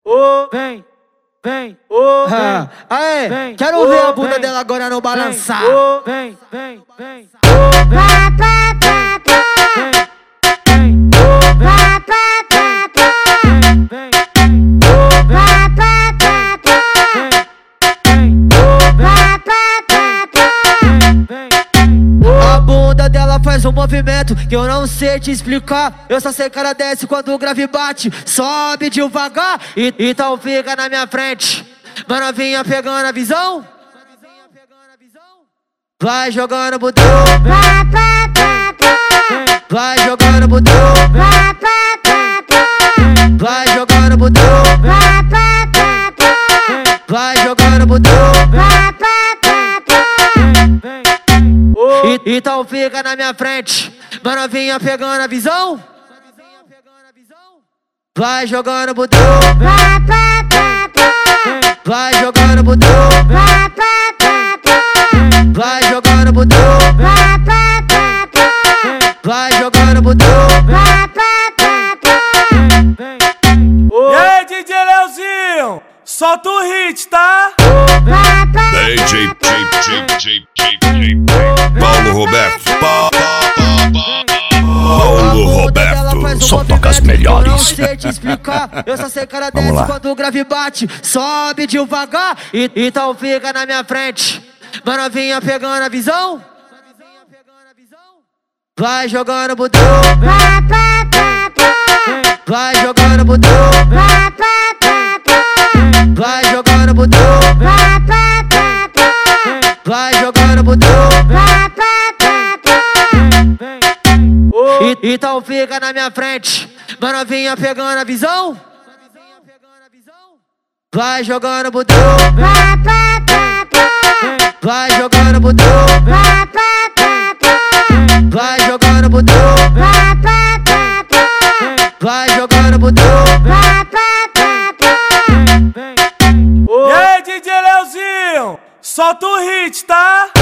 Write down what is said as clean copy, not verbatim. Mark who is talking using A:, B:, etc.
A: vem, vem,
B: aê,
A: vem,
B: quero ver a bunda dela agora no balançar.
A: Vem, vem, vem,
B: A bunda dela faz um movimento que eu não sei te explicar. Eu só sei que ela desce quando o grave bate. Sobe devagar, então fica na minha frente. Mas novinha pegando a visão, vai jogando botão, vai jogando botão, vai jogando botão, vai jogando botão. Então fica na minha frente, mas novinha pegando a visão, vai jogando botão, vai jogando botão, vai jogando botão, vai jogando botão.
A: E aí, DJ Leozinho, solta o hit, tá?
C: DJ Paulo Roberto. Paulo Roberto, só toca as melhores.
B: Eu não sei te explicar, eu só sei que ela desce quando o grave bate. Sobe devagar, então fica na minha frente. Mas novinha pegando a visão, vai jogando botão, vai jogando botão, vai jogando botão, vai jogando botão. Então fica na minha frente, mas novinha pegando a visão, vai jogando botão, vai jogando botão, vai jogando botão, vai jogando botão.
A: E aí, DJ Leozinho, solta o hit, tá?